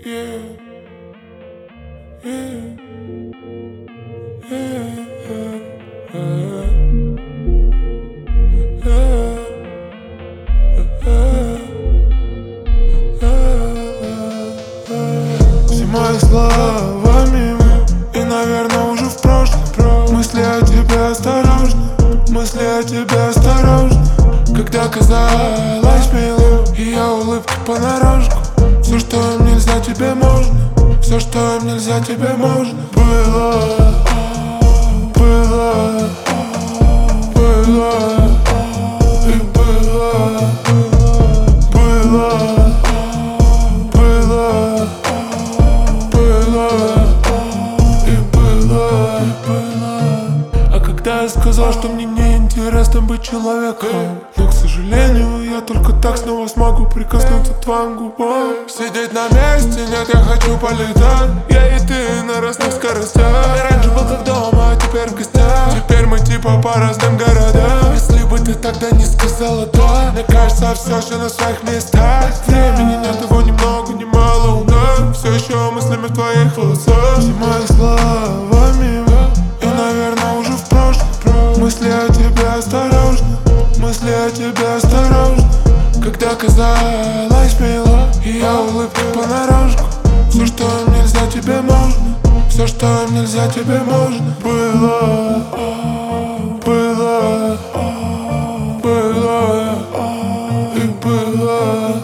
Yeah. Все мои слова мимо, и, наверное, уже в прошлом. Мысли о тебе осторожно, мысли о тебе осторожно. Когда казалось мило, ее улыбки понарошку. Все, что им нельзя, тебе можно. Все, что им нельзя, тебе можно. Было, и было, и было. А когда я сказал, что мне не интересно быть человеком, но, к сожалению, я только так снова смогу прикоснуться к твоим губам. Сидеть на месте, нет, я хочу полетать. Я и ты на разных скоростях. Я раньше был как дома, а теперь в гостях. Теперь мы типа по разным городам. Если бы ты тогда не сказала да, мне кажется, все еще на своих местах. Времени нет, его ни много, ни мало у нас. Все еще мыслями в твоих волосах. Все мои слова мимо, и, наверное, уже в прошлом. Мысли о тебе осторожно, мысли о тебе осторожно. Когда казалось мило, ее улыбки понарошку. Все, что им нельзя, тебе можно. Все, что им нельзя, тебе можно. Было, и было,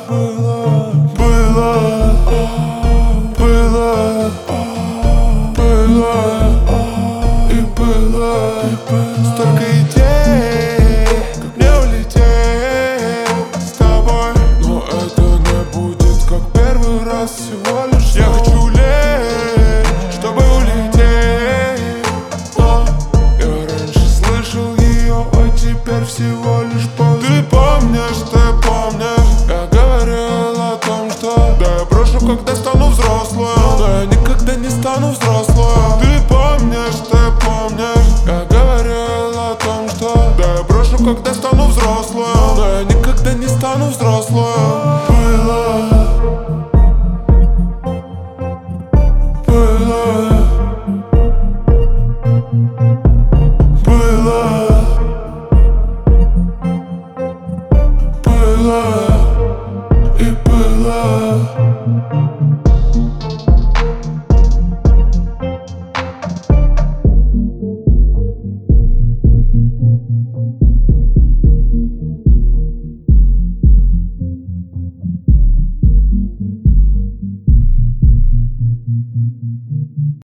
и было. Столько идей, как мне улететь с тобой. Но это не будет как первый раз, всего лишь я хочу лететь, чтобы улететь. Но я раньше слышал ее, а теперь всего лишь поздно. Ты помнишь, я говорил о том, что да, я брошу, когда стану взрослым, но я никогда не стану взрослым. Ты помнишь, я говорил о том, что да, я брошу, когда стану взрослым, но я никогда не стану взрослым.